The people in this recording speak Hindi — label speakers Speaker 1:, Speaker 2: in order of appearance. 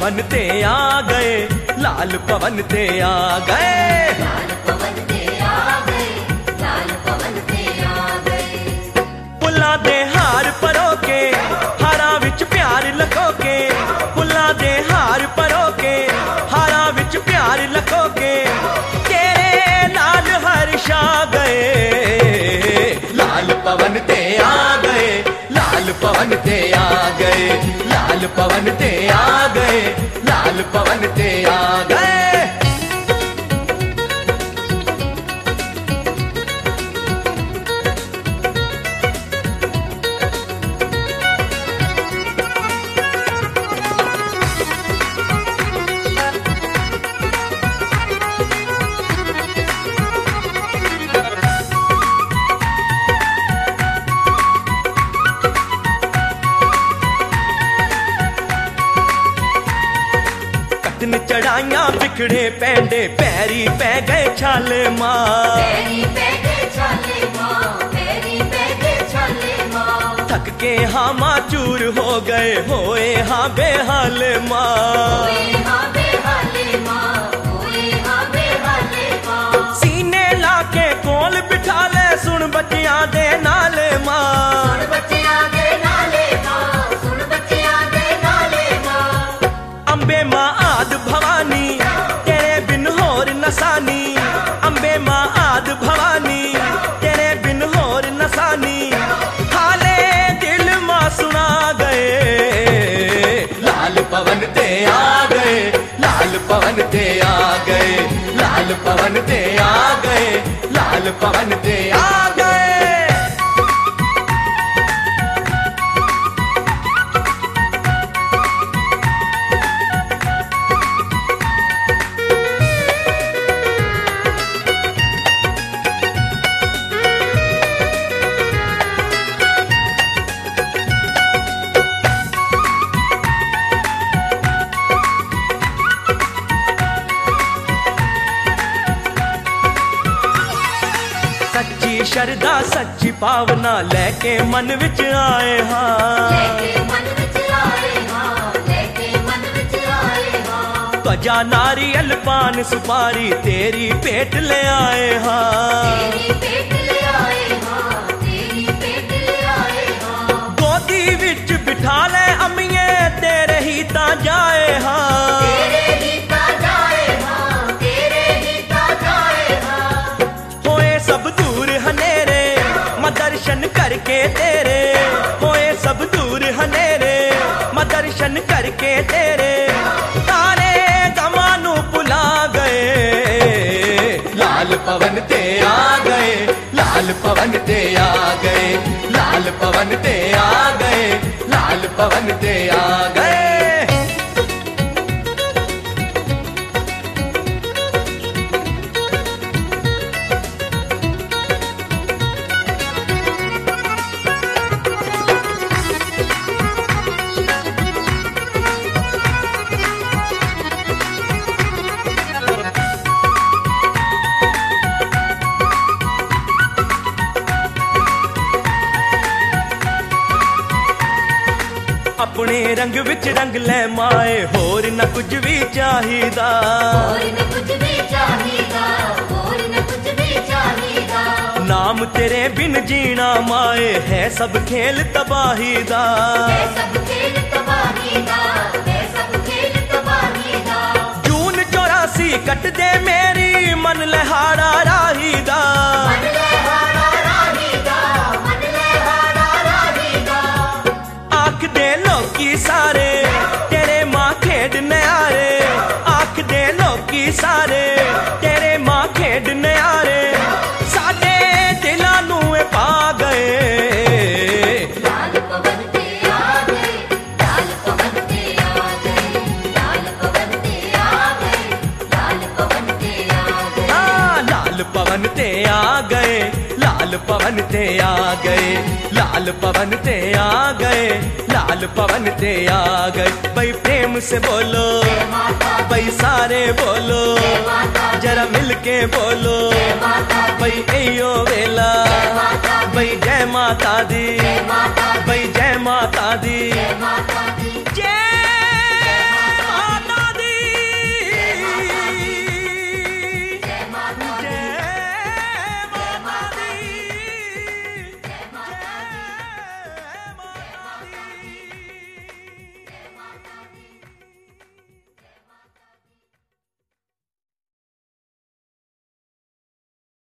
Speaker 1: पवन ते आ गए, लाल पवन ते आ गए,
Speaker 2: लाल पवन ते आ गए, लाल पवन ते आ गए।
Speaker 1: फुल्लां दे हार परो के हारां विच प्यार लखो के, फुल्लां दे हार परो के हारां विच प्यार लखो के, तेरे लाल हर्षा गए, लाल पवन ते आ गए, लाल पवन ते आ गए, लाल पवन ते आ गए, लाल पवन ते आ गए। चढ़ाइया बिखड़े पैंडे पैरी पै गए छाले माँ,
Speaker 2: पैरी पै गए छाले माँ, पैरी पै गए छाले माँ।
Speaker 1: थक के हाँ माचूर हो गए होए हाँ बेहाले माँ,
Speaker 2: होए हाँ बेहाले माँ, होए हाँ बेहाले माँ।
Speaker 1: सीने लाके कोल बिठा ले सुन बच्चियां दे नाले माँ,
Speaker 2: सुन बच्चियां दे नाले माँ, सुन बच्चियां दे नाले माँ।
Speaker 1: अम्बे माँ आद भवानी तेरे बिन होर नसानी, अम्बे माँ आद भवानी तेरे बिन होर नसानी, हाले दिल माँ सुना गए, लाल पवन ते आ गए, लाल पवन ते आ गए, लाल पवन ते आ गए, लाल पवन ते आ गए। सच्ची श्रद्धा सच्ची भावना लेके मन विच आए हाँ,
Speaker 2: लेके मन विच आए हाँ, लेके मन विच आए हाँ।
Speaker 1: त्वचा नारियल पान सुपारी तेरी पेट ले आए हाँ,
Speaker 2: तेरी पेट ले आए हाँ, तेरी पेट ले आए हाँ।
Speaker 1: गोदी विच बिठा ले अम्मिये तेरे ही ता जाए हाँ,
Speaker 2: तेरे ही ता जाए हाँ, तेरे ही ता जाए हाँ।
Speaker 1: होए सब दूर हनेरे मैं दर्शन करके तेरे, होए सब दूर हनेरे मैं दर्शन करके तेरे, तारे गमानू भुला गए, लाल पवन ते आ गए, लाल पवन ते आ गए, लाल पवन ते आ गए, लाल पवन ते आ गए। अपने रंग विच रंग ले माए होर न कुछ भी चाहिदा,
Speaker 2: होर न कुछ भी चाहिदा, होर न कुछ भी चाहिदा।
Speaker 1: नाम तेरे बिन जीना माए है सब खेल तबाही दा,
Speaker 2: है सब खेल तबाही दा, है सब खेल तबाही दा।
Speaker 1: जून 84 कट दे मेरी मन लहाड़ा राही दा,
Speaker 2: मन लहाड़ा राही दा, मन लहाड़ा राही दा।
Speaker 1: आख दे लोकी सारे तेरे माँ खेड न्यारे, आख दे लोकी सारे तेरे माँ खेड न्यारे, साडे दिलां नू पा गए,
Speaker 2: लाल पवन ते आ गए, लाल पवन ते आ गए, लाल पवन ते आ गए, लाल पवन ते आ गए।
Speaker 1: हाँ लाल पवन ते आ गए, लाल पवन ते आ गए, लाल पवन ते आ गए, लाल पवन ते आ गए। भाई प्रेम से बोलो, भाई सारे बोलो, जरा मिलके बोलो, भाई एयो वेला, भाई जय माता दी।